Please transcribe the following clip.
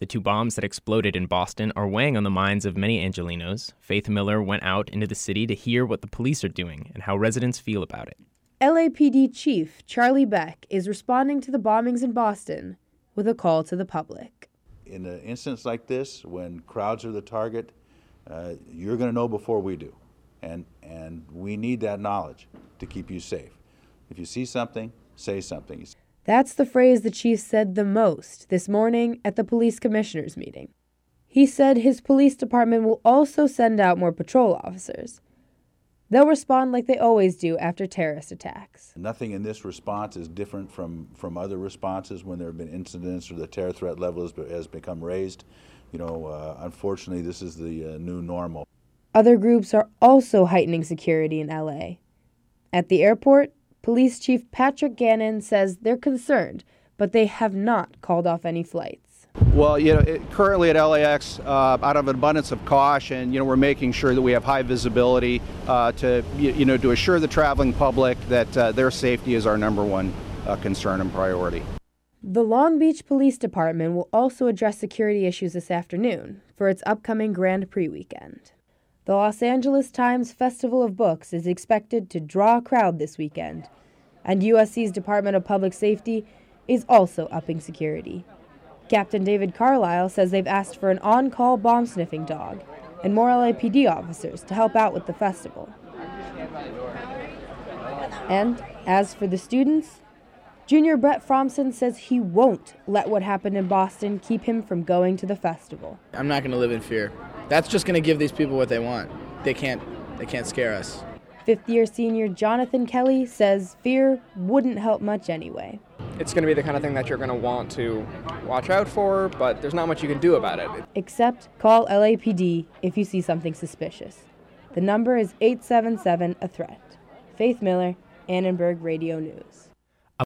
The two bombs that exploded in Boston are weighing on the minds of many Angelenos. Faith Miller went out into the city to hear what the police are doing and how residents feel about it. LAPD Chief Charlie Beck is responding to the bombings in Boston with a call to the public. In an instance like this, when crowds are the target, you're going to know before we do. And we need that knowledge to keep you safe. If you see something, say something. That's the phrase the chief said the most this morning at the police commissioners meeting. He said his police department will also send out more patrol officers. They'll respond like they always do after terrorist attacks. Nothing in this response is different from other responses when there have been incidents or the terror threat level has become raised. Unfortunately, this is the new normal. Other groups are also heightening security in LA. At the airport, Police Chief Patrick Gannon says they're concerned, but they have not called off any flights. Well, currently at LAX, out of an abundance of caution, we're making sure that we have high visibility to assure the traveling public that their safety is our number one concern and priority. The Long Beach Police Department will also address security issues this afternoon for its upcoming Grand Prix weekend. The Los Angeles Times Festival of Books is expected to draw a crowd this weekend, and USC's Department of Public Safety is also upping security. Captain David Carlisle says they've asked for an on-call bomb-sniffing dog and more LAPD officers to help out with the festival. And as for the students, Junior Brett Fromson says he won't let what happened in Boston keep him from going to the festival. I'm not going to live in fear. That's just going to give these people what they want. They can't scare us. Fifth-year senior Jonathan Kelly says fear wouldn't help much anyway. It's going to be the kind of thing that you're going to want to watch out for, but there's not much you can do about it. Except call LAPD if you see something suspicious. The number is 877-A-THREAT. Faith Miller, Annenberg Radio News.